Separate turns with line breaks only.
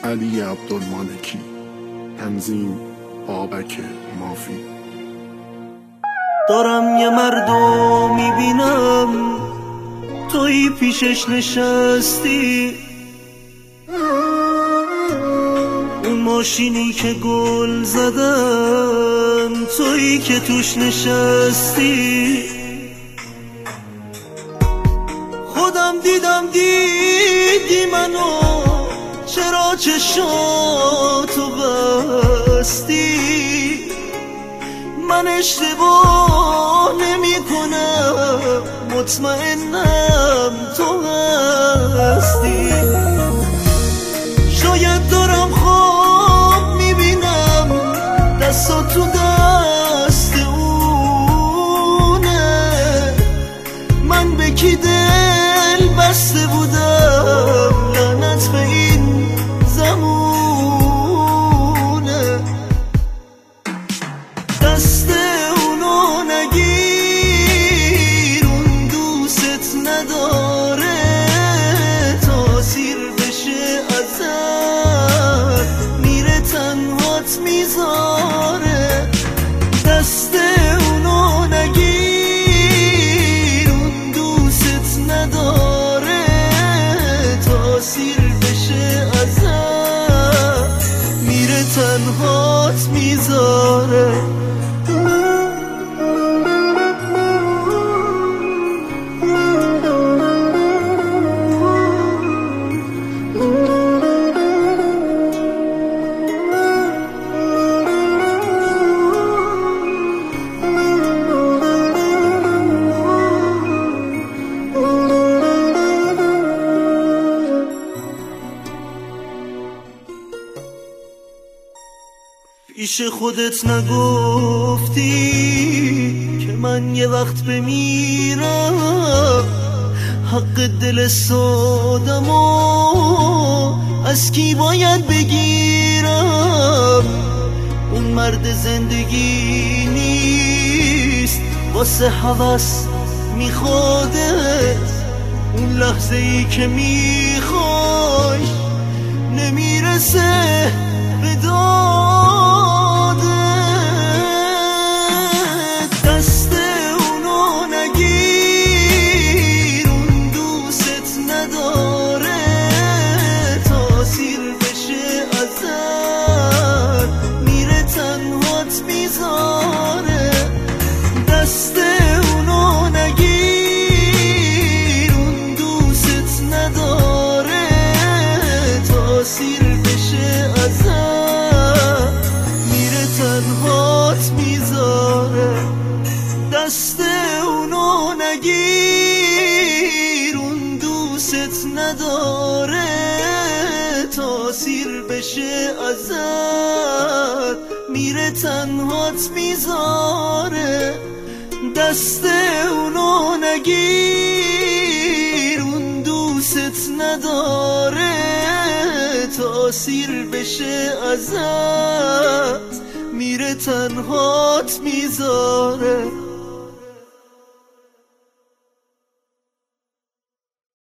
علی عبدالمالکی. تنظیم بابک مافی.
دارم یه مردو میبینم توی پیشش نشستی، اون ماشینی که گل زدن توی که توش نشستی. خودم دیدی منو، چرا چشاتو بستی؟ من اشتباه نمی کنم، مطمئنم تو هستی. شاید دارم خواب میبینم دستا تو دست اونه، من به کی دل بسته بودم، لعنت به این زمونه. دست اونو نگیر، اون دوست نداره، تاثیر بشه ازت میره تنهات میذاره. دست اونو نگیر، اون دوست نداره، تاثیر بشه ازت میره تنهات میذاره. پیش خودت نگفتی که من یه وقت بمیرم، حق دل سادمو از کی باید بگیرم؟ اون مرد زندگی نیست، واسه هوس میخوادت، اون لحظه ای که میخوای نمیرسه به داده. دست اونو نگیر، اون دوست نداره، تاثیر بشه ازت میره تنهات میذاره. دست اونو نگیر، اون دوست نداره، تاثیر بشه ازت میره تنهات میذاره. دست اونو نگیر، اون دوست نداره، تاثیر بشه ازت میره تنهات میذاره. دست اونو نگیر، اون دوست نداره، تاثیر بشه ازت میره تنهات میذاره.